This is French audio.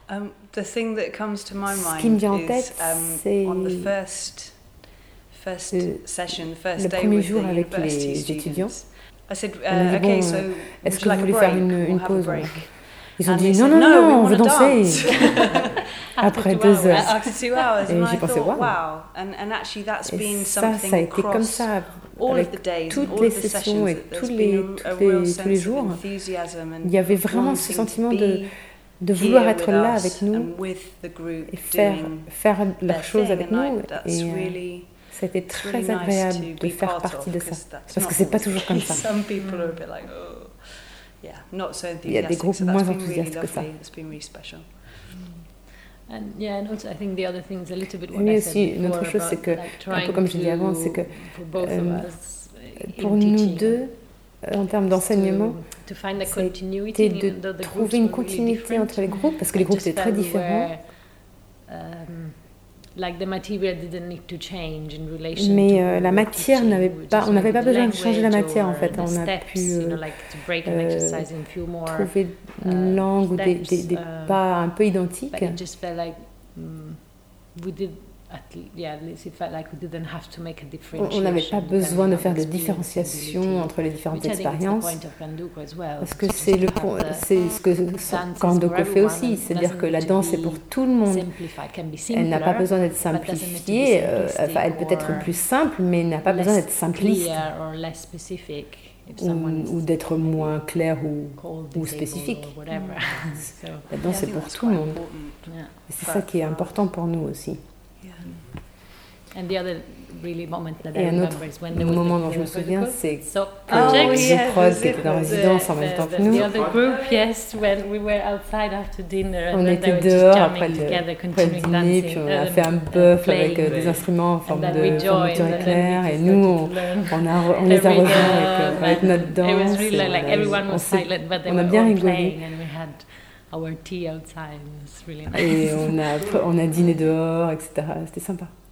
The thing that comes to my Ce qui me mind vient en is tête, c'est on the first session, the first le day premier with the jour avec university les étudiants. students. I said, On a dit, okay, bon, so est-ce would que you vous like a voulez break? faire une We'll have a pause? break. Ils ont And dit they non, said, non, no, non, we on veut wanna danser. dance. Après 2 heures. After 2 hours, Et and j'ai I pensé, thought, wow. wow. And actually that's Et been ça something a été comme across ça, all of avec the days and toutes all les of the sessions sessions, et that there's tous been a les real tous les sense of jours. enthusiasm and Il y avait vraiment ce wanting sentiment to de be vouloir here être with là us avec nous and with the group et faire doing leurs their choses thing, avec and nous. like, that's Et really c'était it's très really nice agréable to de be faire part partie of, de ça. 'cause that's Parce que not c'est pas always toujours comme the ça. case. Some people are a bit like, oh, yeah, not so Il y a des enthusiastic. groupes So that's moins been really enthousiastes que ça. lovely. It's been really special. And yeah, and also I think the other thing is a little bit what Oui, I aussi, said une autre before chose, c'est about, que, like, un peu comme je disais avant, c'est que for both of us, pour in nous teaching, deux, en termes d'enseignement, to find a c'était continuity, even though de the trouver groups une were really continuité different. entre les groupes, parce que les I groupes just étaient très felt we différents. were, like the material didn't need to change in relation Mais to la what matière teaching. n'avait We pas, just on n'avait went pas with besoin the de changer la language matière en or fait. the On a steps, pu like to break an exercise in few more trouver une langue ou des pas un peu identiques. but it just felt like we did at least it felt like we didn't have to make a differentiation. On n'avait pas besoin de faire de depending on the experience, différenciation entre les différentes which I think is the expériences. point of Kanduko as well. Parce que Just c'est to le have point, the c'est ce que Kandoko fait aussi, c'est-à-dire que la danse est pour tout le monde. simplified, can be Elle n'a pas simpler, besoin d'être but doesn't need to be simplifiée, simplistic elle peut être or plus simple, mais n'a pas besoin less d'être simpliste clear or less specific if someone is ou d'être moins clair called ou disabled spécifique. or whatever. So, La danse est pour tout le monde. yeah. Et c'est ça qui est important pour nous aussi. And the other really moment that Et I un autre remember is when there was moment the- dont je there me was souviens, the c'est soap que project. le prod qui était dans la résidence en même temps que nous. The other group, yes, when we were outside after dinner, and On then they était were just dehors jamming après le together, dîner, continuing puis dancing, on a fait un bœuf avec playing. des instruments en And forme then de we joined, fermeture and then éclair, we et just nous, started to learn on les a every rejoints drum, avec notre and danse. It was really et like everyone was silent, but they on a were bien all rigolé. playing, and we had our tea outside. It was really nice. Et on a dîné dehors, etc. C'était sympa.